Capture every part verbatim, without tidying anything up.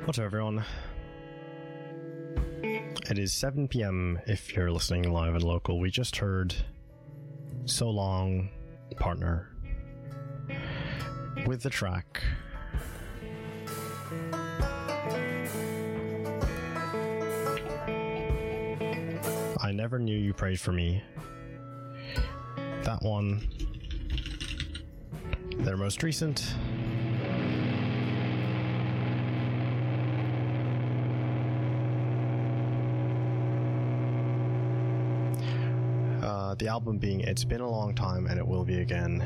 What's up, everyone? It is seven p.m. if you're listening live and local. We just heard So Long, Partner, with the track I Never Knew You Prayed For Me. That one, their most recent. Uh, the album being It's Been a Long Time and It Will Be Again.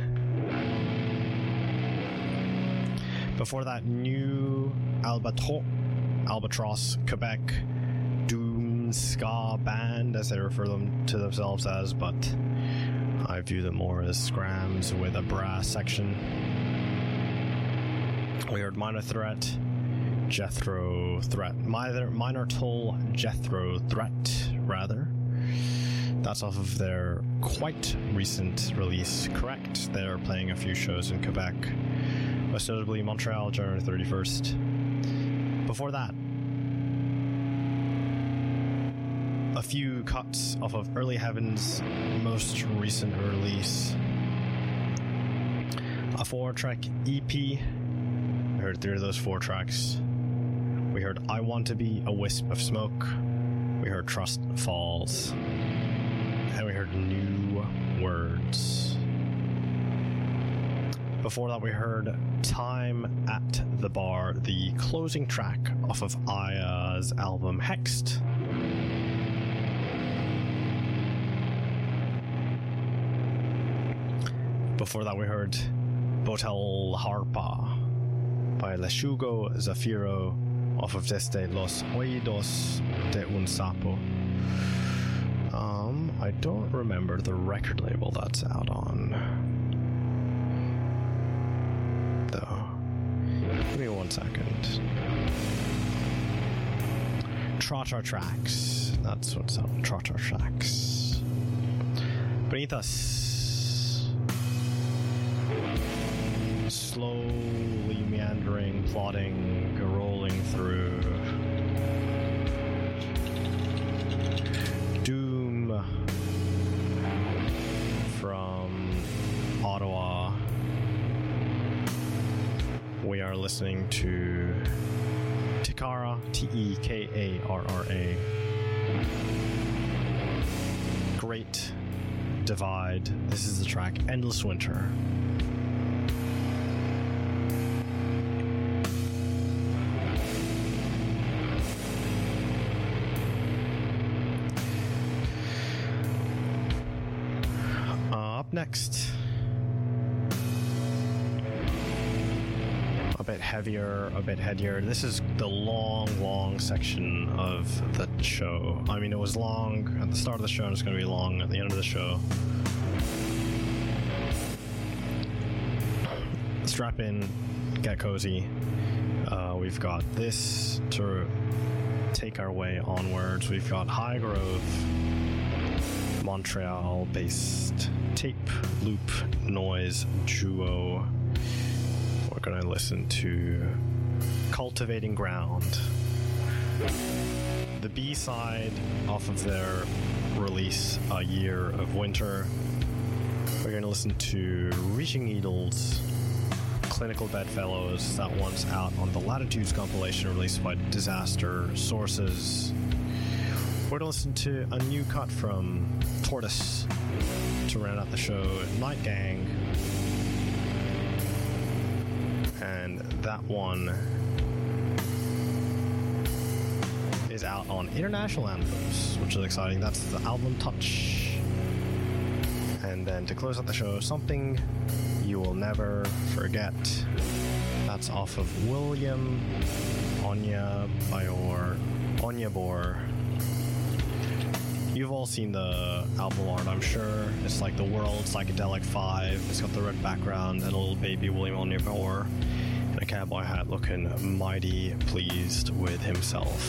Before that, New Albatros, Albatross, Quebec, doom ska band, as they refer them to themselves as, but I view them more as scrams with a brass section. We heard Minor Threat, Jethro Threat, Minor, Minor Toll, Jethro Threat, rather. That's off of their quite recent release, Correct. They're playing a few shows in Quebec, most notably Montreal, January thirty-first. Before that, a few cuts off of Early Heaven's most recent release, a four-track E P. We heard three of those four tracks. We heard I Want to Be a Wisp of Smoke. We heard Trust Falls. And we heard New Words. Before that, we heard Time at the Bar, the closing track off of Aya's album Hexed. Before that, we heard Botel Harpa by Lechugo Zafiro off of Desde los Oídos de un Sapo. Um, I don't remember the record label that's out on, though. Give me one second. Trotter Tracks. That's what's out. Trotter Tracks. Beneath us, slowly meandering, plodding, rolling through. Doom from Ottawa. We are listening to Tekara, T E K A R R A. Great Divide. This is the track Endless Winter. Next, a bit heavier, a bit headier. This is the long, long section of the show. I mean, it was long at the start of the show, and it's going to be long at the end of the show. Strap in, get cozy. Uh, we've got this to take our way onwards. We've got High Grove, Montreal-based tape loop noise duo. We're gonna listen to Cultivating Ground, the B-side off of their release A Year of Winter. We're gonna listen to Reaching Needles, Clinical Bedfellows. That one's out on the Latitudes compilation released by Disaster Sources. We're gonna listen to a new cut from Tortoise to round out the show, Night Gang, and that one is out on International Anthems, which is exciting. That's the album Touch. And then to close out the show, Something You Will Never Forget. That's off of William Onya Bayor Onyabor. You've all seen the album art, I'm sure. It's like the World Psychedelic Five. It's got the red background and a little baby William Onyabor in a cowboy hat looking mighty pleased with himself.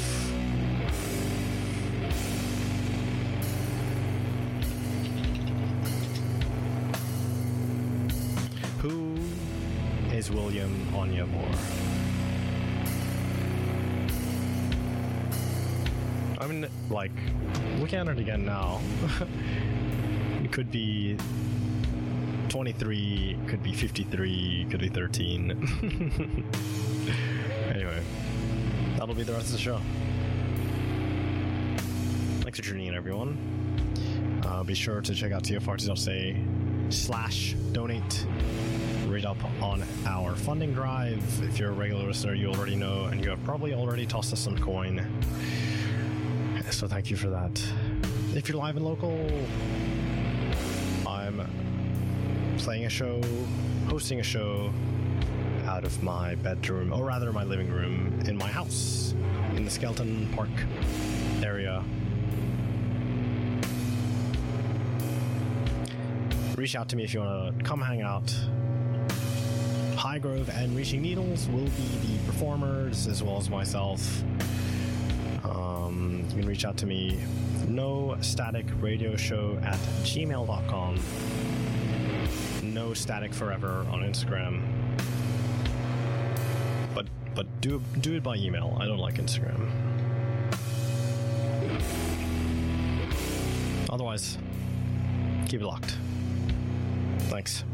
Who is William Onyabor? mean, like, look at it again now. It could be twenty-three, could be fifty-three, could be thirteen. Anyway, that'll be the rest of the show. Thanks for tuning in, everyone. Uh, be sure to check out t f r t dot c a slash donate. Read up on our funding drive. If you're a regular listener, you already know, and you have probably already tossed us some coin. So thank you for that. If you're live and local, I'm playing a show, hosting a show out of my bedroom, or rather my living room, in my house, in the Skelton Park area. Reach out to me if you want to come hang out. Highgrove and Reaching Needles will be the performers, as well as myself. Um, you can reach out to me, no static radio show at gmail dot com. No static forever on Instagram. But but do do it by email. I don't like Instagram. Otherwise, keep it locked. Thanks.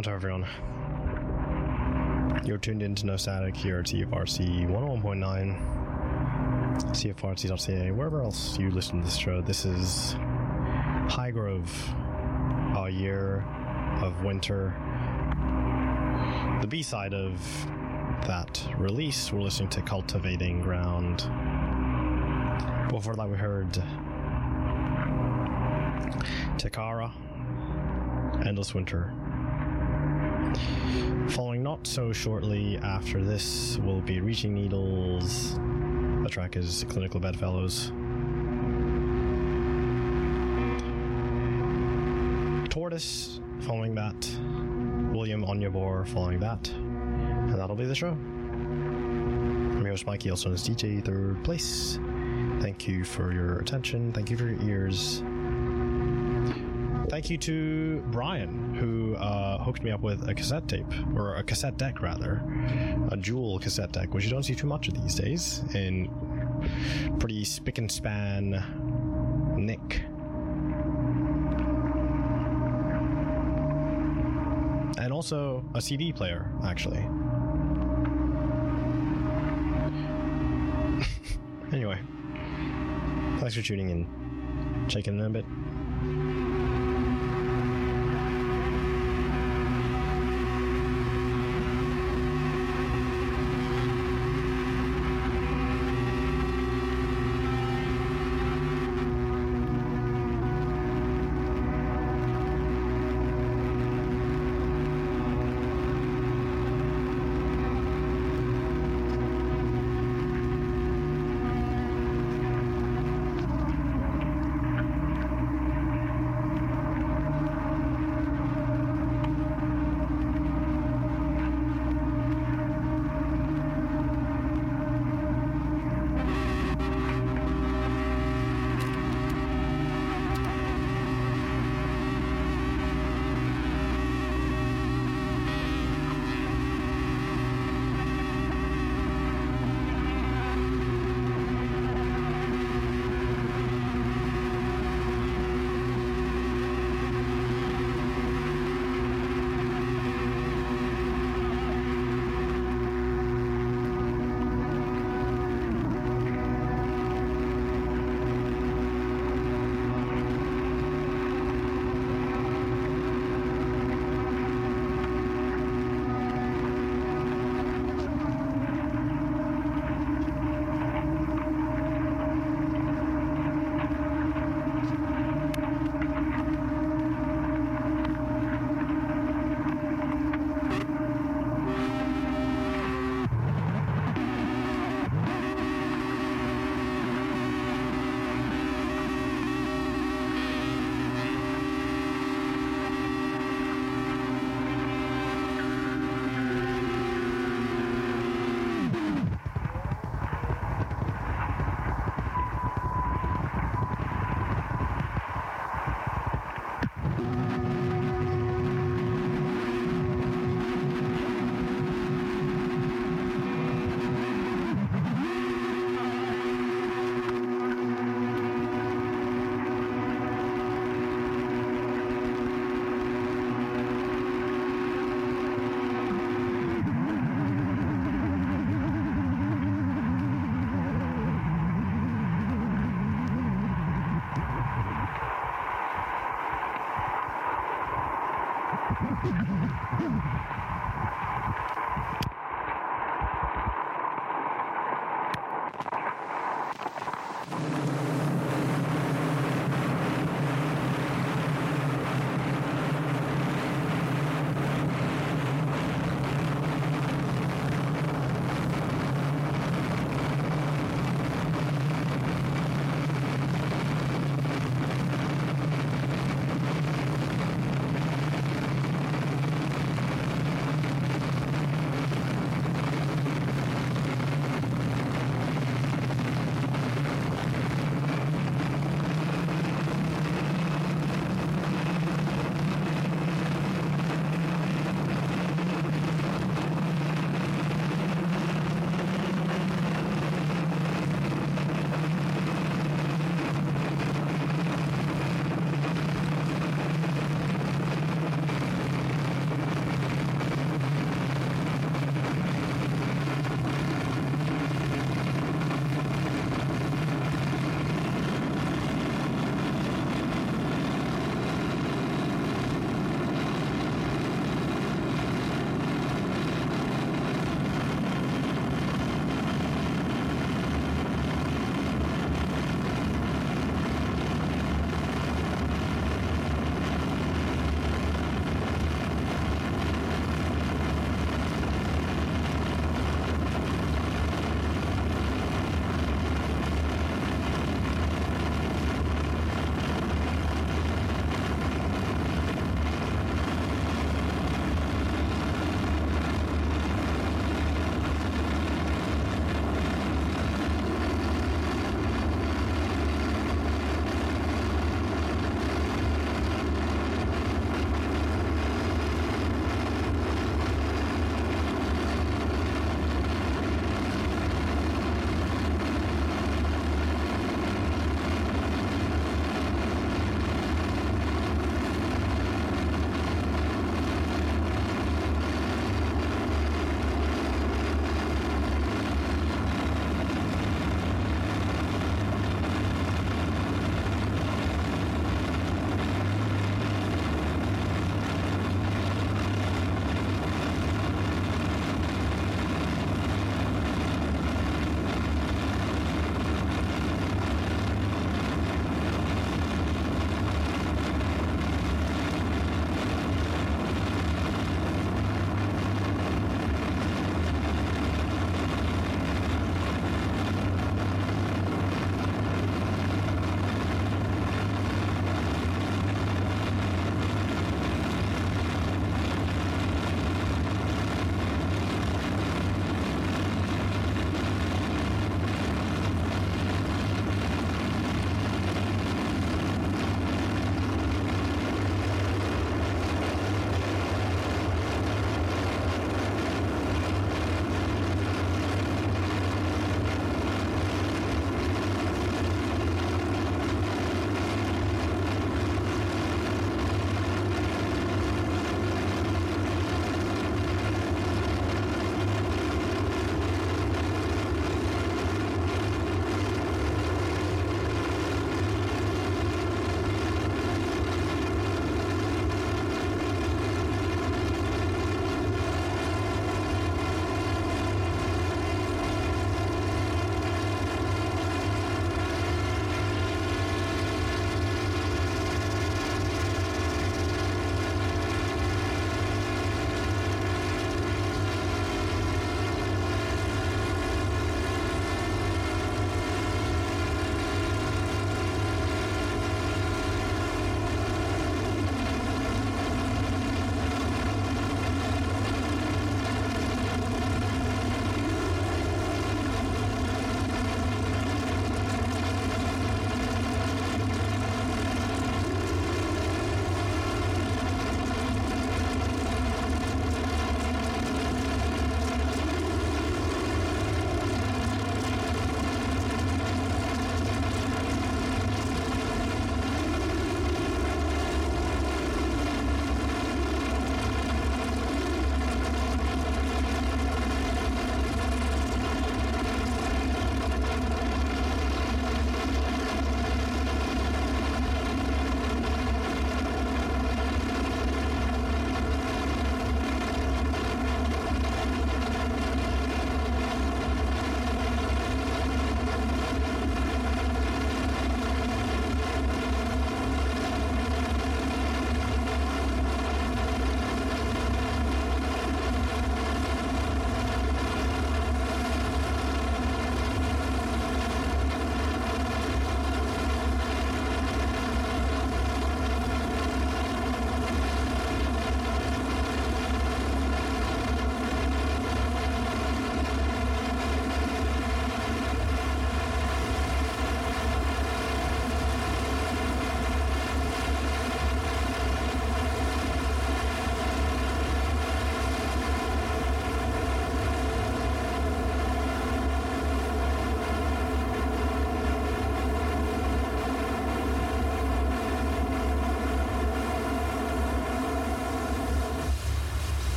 What's up, everyone? You're tuned in to No Static here at T F R C one oh one point nine, C F R C dot C A, wherever else you listen to this show. This is Highgrove, A Year of Winter. The B-side of that release, we're listening to Cultivating Ground. Before that, we heard Takara, Endless Winter. Following not so shortly after this will be Reaching Needles. The track is Clinical Bedfellows. Tortoise following that. William Onyebor following that. And that'll be the show. I'm your host Mikey, also known as D J Third Place. Thank you for your attention. Thank you for your ears. Thank you to Brian, who uh, hooked me up with a cassette tape, or a cassette deck rather, a Jewel cassette deck, which you don't see too much of these days, in pretty spick and span nick. And also a C D player, actually. Anyway, thanks for tuning in. Check in a bit.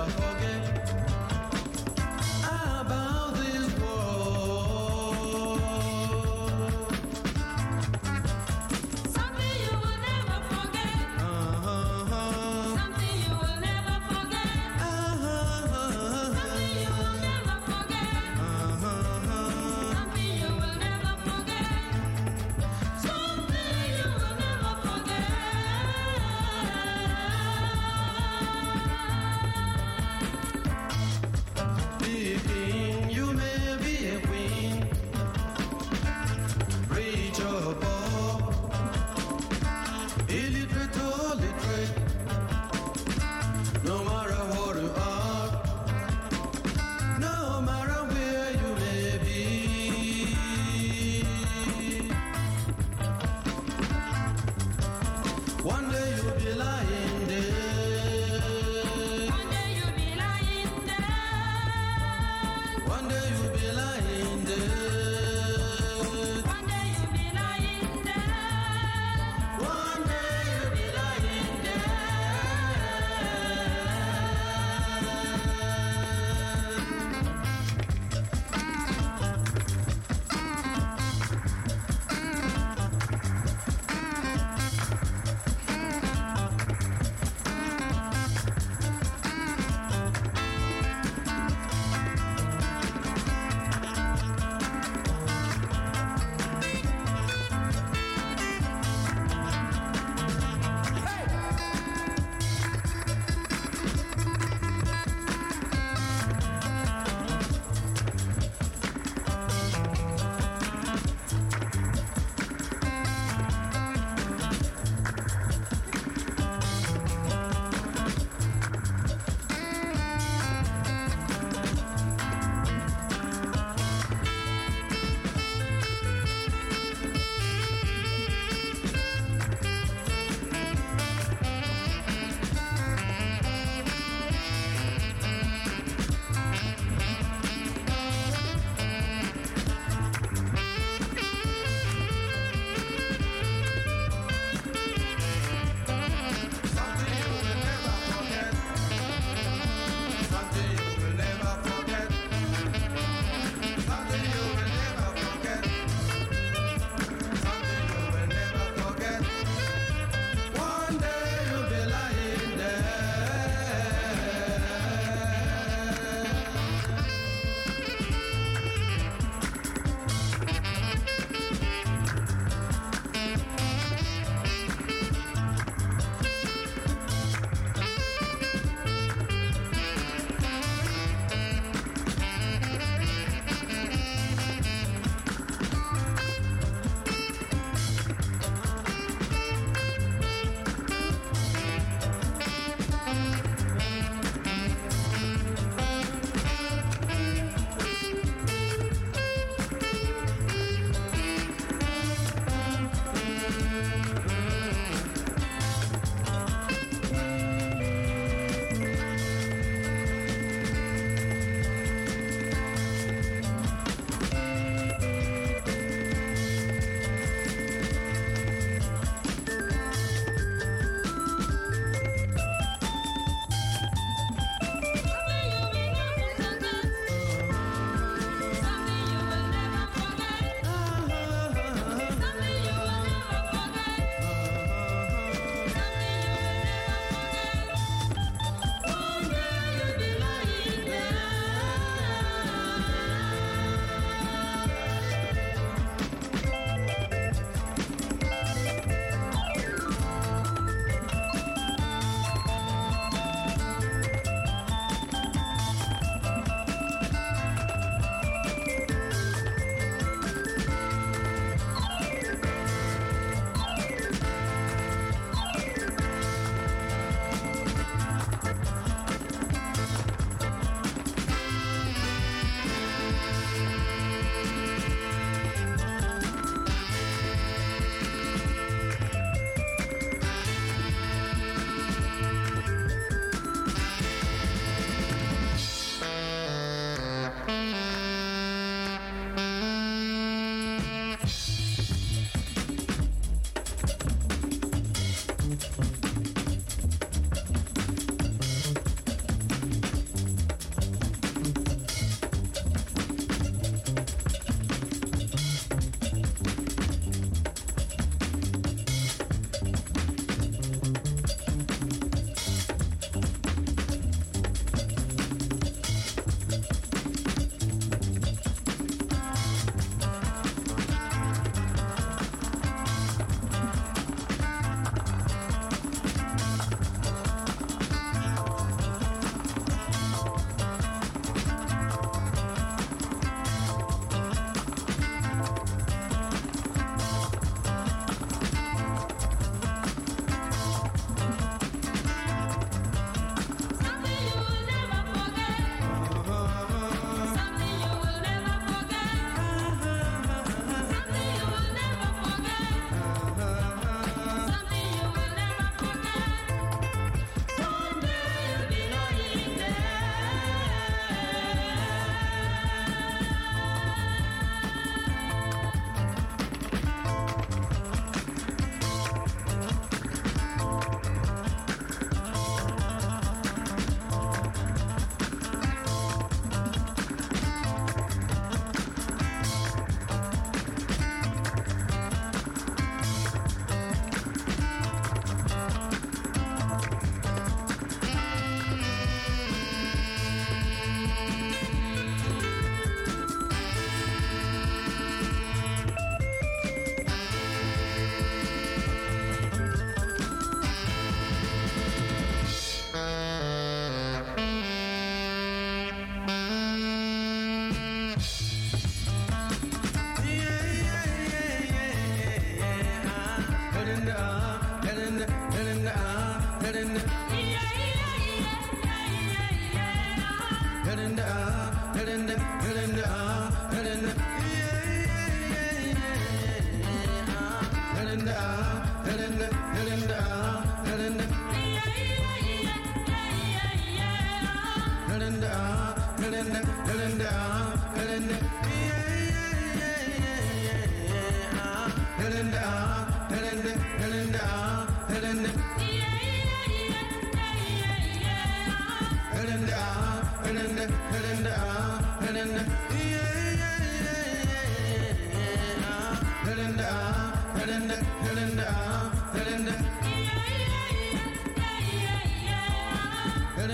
never forget about this world. Something you will never forget. Uh-huh. Something you will never forget. Uh-huh. Something you will never forget. Uh-huh. Something you will never forget. Something you will never forget.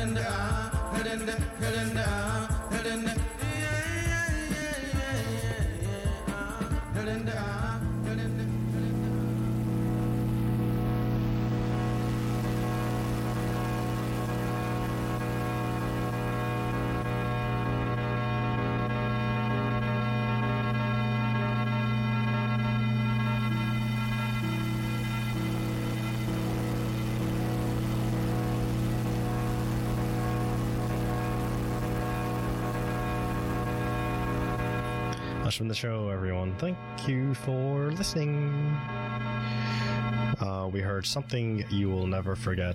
That's from the show, everyone. Thank you for listening. Uh, we heard Something You Will Never Forget.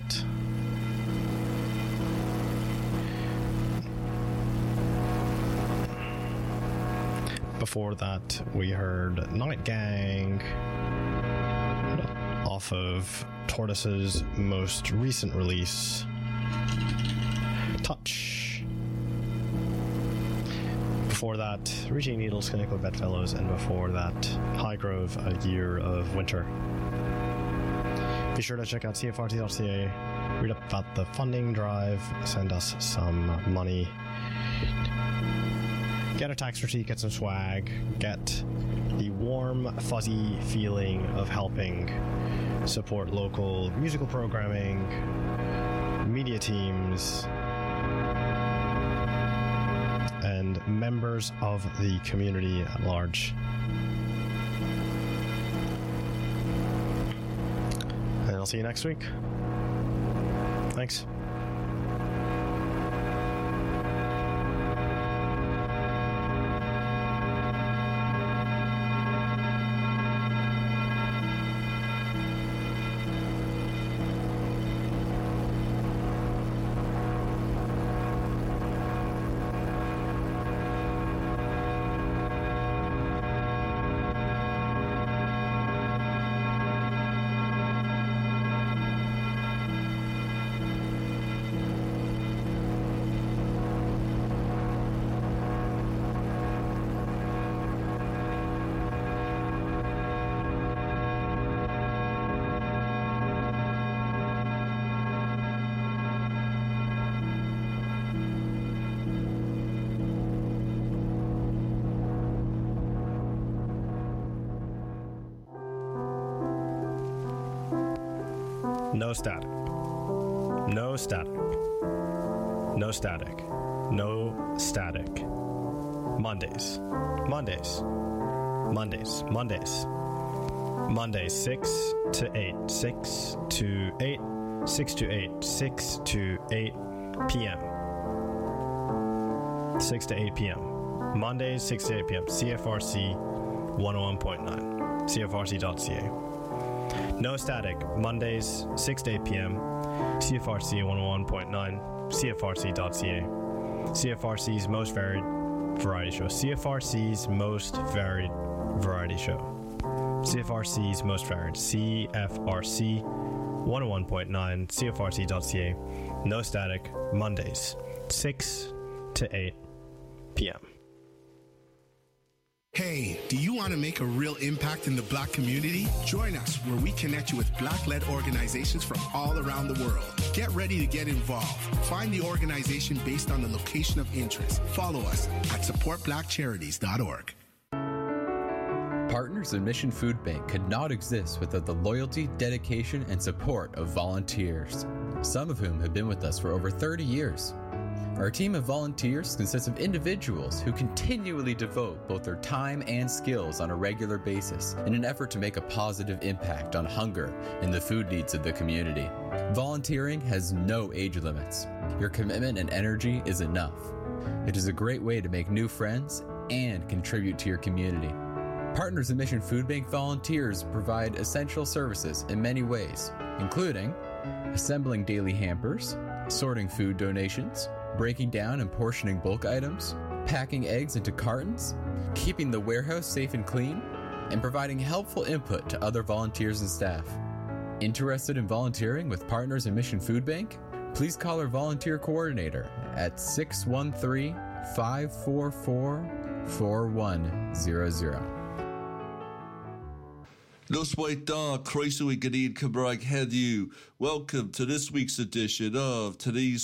Before that, we heard Night Gang off of Tortoise's most recent release, Touch. Before that, Reaching Needles, Clinical Bedfellows, and before that, Highgrove, A Year of Winter. Be sure to check out C F R T dot C A, read up about the funding drive, send us some money, get a tax receipt, get some swag, get the warm, fuzzy feeling of helping support local musical programming, media teams, and members of the community at large. And I'll see you next week. Thanks. No static. No static. No static. No static. Mondays. Mondays. Mondays. Mondays. Mondays, six to eight. six to eight. six to eight. six to eight p.m. six to eight p.m. Mondays, six to eight p.m. C F R C one oh one point nine. C F R C dot C A. No static. Mondays, six to eight p.m. C F R C one oh one point nine. C F R C dot C A. C F R C's most varied variety show. C F R C's most varied variety show. C F R C's most varied. C F R C one oh one point nine. C F R C dot C A. No static. Mondays, six to eight p.m. Hey, do you want to make a real impact in the Black community? Join us where we connect you with Black-led organizations from all around the world. Get ready to get involved. Find the organization based on the location of interest. Follow us at support black charities dot org. Partners in Mission Food Bank could not exist without the loyalty, dedication, and support of volunteers, some of whom have been with us for over thirty years. Our team of volunteers consists of individuals who continually devote both their time and skills on a regular basis in an effort to make a positive impact on hunger and the food needs of the community. Volunteering has no age limits. Your commitment and energy is enough. It is a great way to make new friends and contribute to your community. Partners in Mission Food Bank volunteers provide essential services in many ways, including assembling daily hampers, sorting food donations, breaking down and portioning bulk items, packing eggs into cartons, keeping the warehouse safe and clean, and providing helpful input to other volunteers and staff. Interested in volunteering with Partners in Mission Food Bank? Please call our volunteer coordinator at six one three, five four four, four one zero zero. Noswaita, Croeso i Gyd Cymraeg heddiw. Welcome to this week's edition of Today's